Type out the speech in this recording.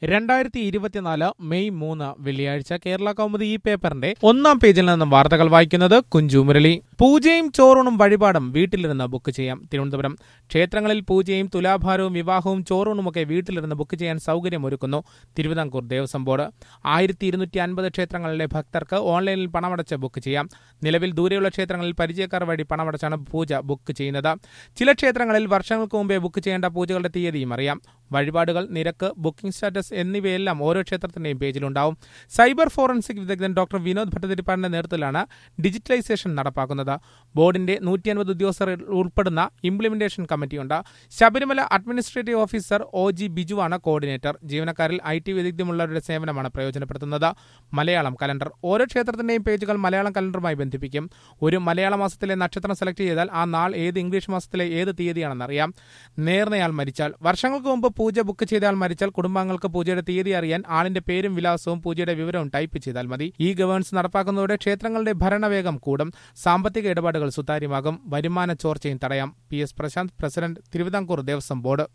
2024 May 3 വെള്ളിയാഴ്ച കേരള കൗമുദി ഈ പേപ്പറിന്റെ 1-ാം പേജിൽ നിന്നും വാർത്തകൾ വായിക്കുന്നത് കുഞ്ചു മുരളി. പൂജയും ചോറൂണും വഴിപാടും വീട്ടിലിരുന്ന് ബുക്ക് ചെയ്യാം. തിരുവനന്തപുരം. ക്ഷേത്രങ്ങളിൽ പൂജയും തുലാഭാരവും വിവാഹവും ചോറൂണുമൊക്കെ വീട്ടിലിരുന്ന് ബുക്ക് ചെയ്യാൻ സൗകര്യമൊരുക്കുന്നു തിരുവിതാംകൂർ ദേവസ്വം ബോർഡ്. 1250 ക്ഷേത്രങ്ങളിലെ ഭക്തർക്ക് ഓൺലൈനിൽ പണമടച്ച് ബുക്ക് ചെയ്യാം. നിലവിൽ ദൂരെയുള്ള ക്ഷേത്രങ്ങളിൽ പരിചയക്കാർ വഴി പണമടച്ചാണ് പൂജ ബുക്ക് ചെയ്യുന്നത്. ചില ക്ഷേത്രങ്ങളിൽ വർഷങ്ങൾക്ക് മുമ്പേ ബുക്ക് ചെയ്യേണ്ട പൂജകളുടെ തീയതിയും അറിയാം. വഴിപാടുകൾ, നിരക്ക്, ബുക്കിംഗ് സ്റ്റാറ്റസ് എന്നിവയെല്ലാം ഓരോ ക്ഷേത്രത്തിന്റെയും പേജിലുണ്ടാവും. സൈബർ ഫോറൻസിക് വിദഗ്ധൻ ഡോക്ടർ വിനോദ് ഭട്ടതിരിപ്പാടിന്റെ നേതൃത്വത്തിലാണ് ഡിജിറ്റലൈസേഷൻ നടപ്പാക്കുന്നത്. ബോർഡിന്റെ 150 ഉദ്യോഗസ്ഥർ ഉൾപ്പെടുന്ന ഇംപ്ലിമെന്റേഷൻ കമ്മിറ്റിയുണ്ട്. ശബരിമല അഡ്മിനിസ്ട്രേറ്റീവ് ഓഫീസർ OG ബിജുവാണ് കോർഡിനേറ്റർ. ജീവനക്കാരിൽ IT വൈദഗ്ധ്യമുള്ളവരുടെ സേവനമാണ് പ്രയോജനപ്പെടുത്തുന്നത്. മലയാളം കലണ്ടർ. ഓരോ ക്ഷേത്രത്തിന്റെയും പേജുകൾ മലയാളം കലണ്ടറുമായി ബന്ധിപ്പിക്കും. ഒരു മലയാള മാസത്തിലെ നക്ഷത്രം സെലക്ട് ചെയ്താൽ ആ നാൾ ഏത് ഇംഗ്ലീഷ് മാസത്തിലെ ഏത് തീയതിയാണെന്നറിയാം. നേർന്നയാൾ മരിച്ചാൽ. വർഷങ്ങൾക്ക് മുമ്പ് പൂജ ബുക്ക് ചെയ്താൽ മരിച്ചാൽ കുടുംബാംഗങ്ങൾക്ക് പൂജയുടെ തീയതി അറിയാൻ ആളിന്റെ പേരും വിലാസവും പൂജയുടെ വിവരവും ടൈപ്പ് ചെയ്താൽ മതി. ഈ ഗവേണൻസ് നടപ്പാക്കുന്നതോടെ ക്ഷേത്രങ്ങളുടെ ഭരണവേഗം കൂടും. സാമ്പത്തിക ഇടപാടുകൾ സുതാര്യമാകും. വരുമാന ചോർച്ചയും തടയാം. PS Prashant, president, Thiruvithamkoor Devaswom board.